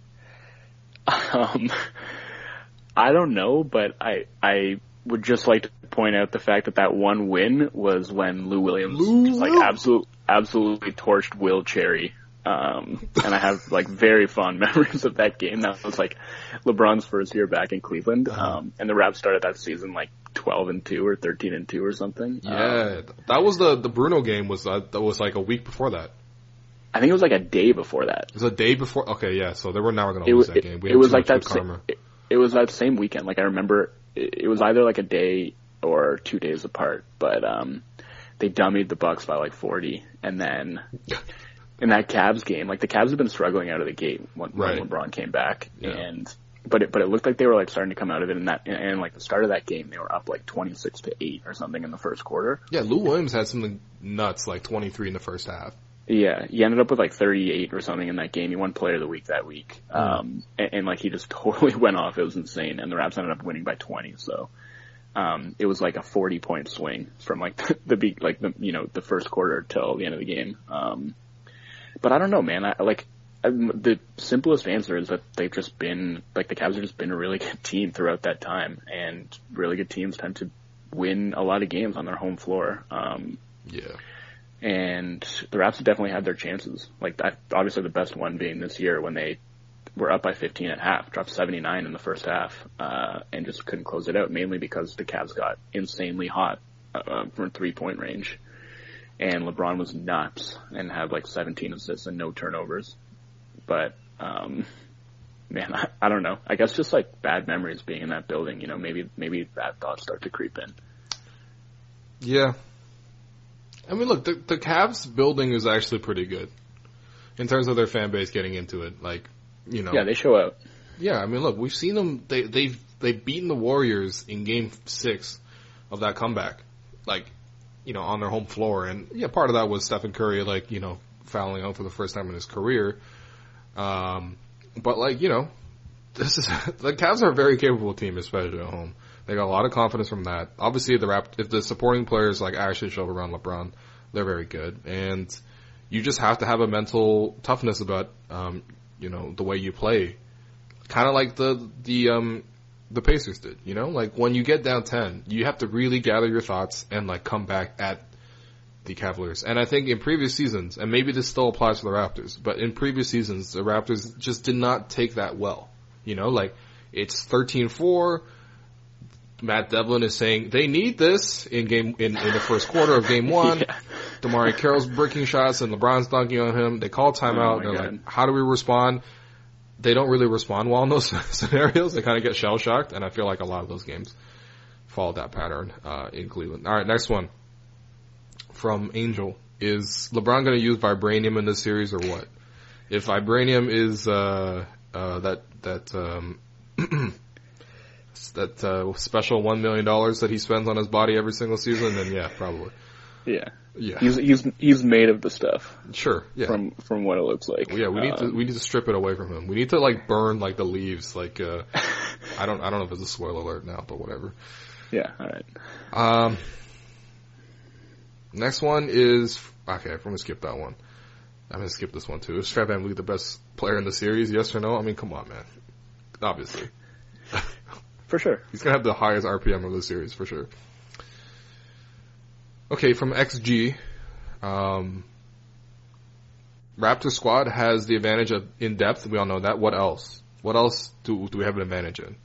I don't know, but I would just like to point out the fact that one win was when Lou Williams absolutely torched Will Cherry. And I have like very fond memories of that game. That was like LeBron's first year back in Cleveland. And the Raps started that season like 12-2 or 13-2 or something. Yeah, that was the Bruno game that was like a week before that. I think it was like a day before that. It was a day before? Okay, yeah, so they were never going to lose that game. It was like that it was that same weekend. Like I remember it was either like a day or 2 days apart, but they dummied the Bucks by like 40, and then in that Cavs game, like the Cavs have been struggling out of the gate when LeBron came back, but it looked like they were like starting to come out of it. And like the start of that game, they were up like 26-8 or something in the first quarter. Yeah, Lou Williams had something nuts, like 23 in the first half. Yeah, he ended up with like 38 or something in that game. He won Player of the Week that week, and like he just totally went off. It was insane, and the Raps ended up winning by 20. So it was like a 40-point swing from like the first quarter till the end of the game. But I don't know, man. The simplest answer is that they've just been, like, the Cavs have just been a really good team throughout that time, and really good teams tend to win a lot of games on their home floor. And the Raps have definitely had their chances. Like, obviously the best one being this year when they were up by 15 at half, dropped 79 in the first half, and just couldn't close it out, mainly because the Cavs got insanely hot from 3-point range. And LeBron was nuts and had like 17 assists and no turnovers. But, man, I don't know. I guess just like bad memories being in that building, you know, maybe bad thoughts start to creep in. Yeah. I mean, look, the Cavs building is actually pretty good in terms of their fan base getting into it. Like, you know. Yeah, they show out. Yeah, I mean, look, we've seen them. They've beaten the Warriors in Game 6 of that comeback. Like, you know, on their home floor. And, yeah, part of that was Stephen Curry, like, you know, fouling out for the first time in his career. But, like, you know, the Cavs are a very capable team, especially at home. They got a lot of confidence from that. Obviously, if the supporting players, like, actually show up around LeBron, they're very good. And you just have to have a mental toughness about, you know, the way you play. Kind of like the Pacers did, you know? Like, when you get down 10, you have to really gather your thoughts and, like, come back at the Cavaliers. And I think in previous seasons, and maybe this still applies to the Raptors, but in previous seasons, the Raptors just did not take that well. You know, like, it's 13-4. Matt Devlin is saying they need this in the first quarter of Game 1. Yeah. DeMar Carroll's breaking shots and LeBron's dunking on him. They call timeout. They're like, how do we respond? They don't really respond well in those scenarios. They kind of get shell-shocked, and I feel like a lot of those games follow that pattern in Cleveland. All right, next one from Angel. Is LeBron going to use Vibranium in this series or what? If Vibranium is that special $1 million that he spends on his body every single season, then yeah, probably. Yeah. Yeah. He's made of the stuff. Sure. Yeah. From what it looks like. Yeah, we need to strip it away from him. We need to like burn like the leaves, like I don't know if it's a spoiler alert now, but whatever. Yeah, all right. Next one is okay, I'm gonna skip that one. I'm gonna skip this one too. Is Fred VanVleet the best player in the series, yes or no? I mean, come on, man. Obviously. For sure. He's gonna have the highest RPM of the series, for sure. Okay, from XG, Raptor squad has the advantage in depth. We all know that. What else? What else do we have an advantage in?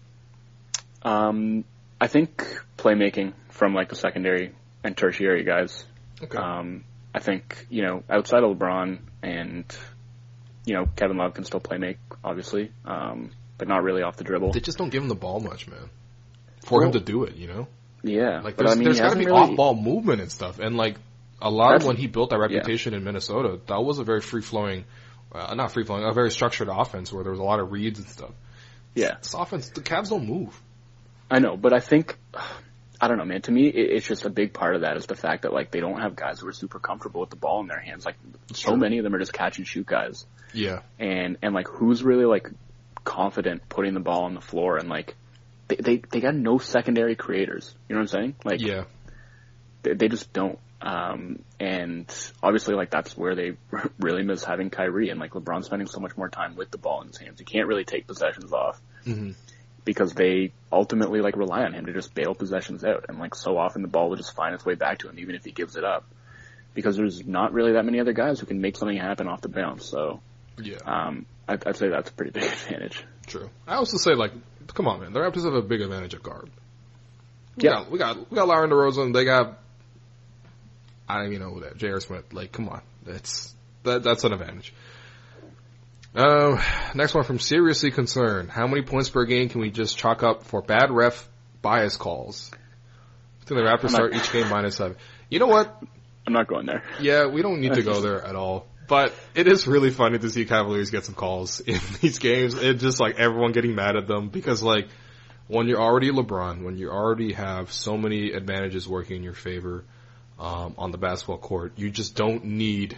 I think playmaking from like the secondary and tertiary guys. Okay. I think, you know, outside of LeBron and, you know, Kevin Love can still play make, obviously. But but not really off the dribble. They just don't give him the ball much, man, for him to do it, you know? Yeah. Like, there's got to be off-ball movement and stuff. And, like, a lot of when he built that reputation in Minnesota, that was a very free-flowing, not free-flowing, a very structured offense where there was a lot of reads and stuff. Yeah. This offense, the Cavs don't move. I know, but I think, I don't know, man. To me, it's just a big part of that is the fact that, like, they don't have guys who are super comfortable with the ball in their hands. Like, so many of them are just catch-and-shoot guys. Yeah. And, like, who's really, like, confident putting the ball on the floor and, like, they got no secondary creators. You know what I'm saying? Like, yeah. They just don't. And obviously, like, that's where they really miss having Kyrie and, like, LeBron spending so much more time with the ball in his hands. You can't really take possessions off because they ultimately, like, rely on him to just bail possessions out. And, like, so often the ball will just find its way back to him even if he gives it up because there's not really that many other guys who can make something happen off the bounce. So, I'd say that's a pretty big advantage. True. I also say, like, come on, man. The Raptors have a big advantage at guard. We got Larry DeRozan. They got, I don't even know who that, J.R. Smith. Like, come on. That's an advantage. Next one from Seriously Concerned. How many points per game can we just chalk up for bad ref bias calls? I think the Raptors start each game -7. You know what? I'm not going there. Yeah, we don't need to go there at all. But it is really funny to see Cavaliers get some calls in these games. It's just like everyone getting mad at them because, like, when you're already LeBron, when you already have so many advantages working in your favor on the basketball court, you just don't need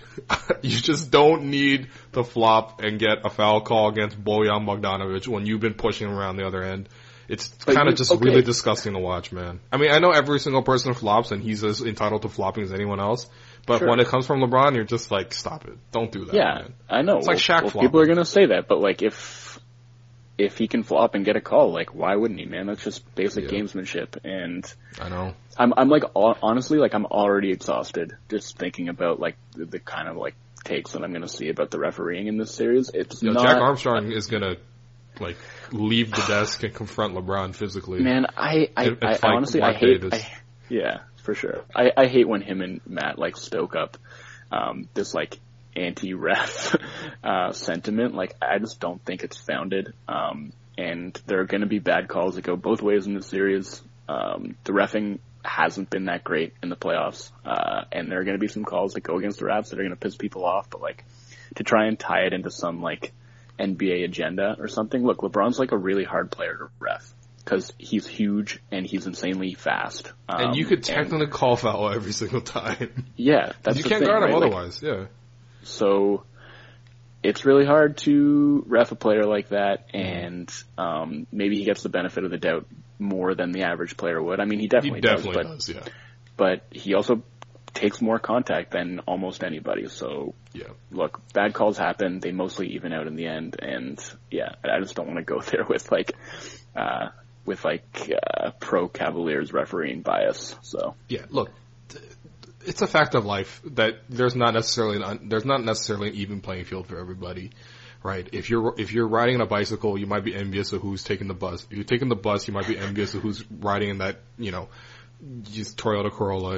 to flop and get a foul call against Bojan Bogdanovic when you've been pushing him around the other end. It's kind of just really disgusting to watch, man. I mean, I know every single person flops and he's as entitled to flopping as anyone else. But when it comes from LeBron, you're just like, stop it. Don't do that, man. I know. It's like Shaq flopping. People are going to say that, but, like, if he can flop and get a call, like, why wouldn't he, man? That's just basic gamesmanship. And I know. I'm like, honestly, like, I'm already exhausted just thinking about, like, the kind of, like, takes that I'm going to see about the refereeing in this series. It's not... Jack Armstrong is going to, like, leave the desk and confront LeBron physically. Man, I honestly, I hate... Yeah. For sure. I hate when him and Matt, like, stoke up this, like, anti-ref sentiment. Like, I just don't think it's founded. And there are going to be bad calls that go both ways in this series. The reffing hasn't been that great in the playoffs. And there are going to be some calls that go against the Raps that are going to piss people off. But, like, to try and tie it into some, like, NBA agenda or something. Look, LeBron's, like, a really hard player to ref. Because he's huge and he's insanely fast. And you could technically call foul every single time. Yeah, that's you can't guard him otherwise, So it's really hard to ref a player like that, and maybe he gets the benefit of the doubt more than the average player would. I mean, he definitely does. But he also takes more contact than almost anybody. So, look, bad calls happen. They mostly even out in the end. And, I just don't want to go there with, like... pro Cavaliers refereeing bias. So look, it's a fact of life that there's not necessarily an even playing field for everybody, right? If you're riding on a bicycle, you might be envious of who's taking the bus. If you're taking the bus, you might be envious of who's riding in that, Toyota Corolla.